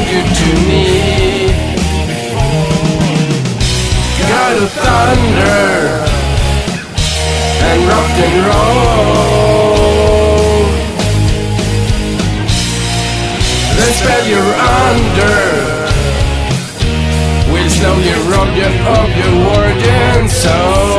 good to me. God of thunder and rock and roll, then spell you're under, will slowly rob you of your word and soul.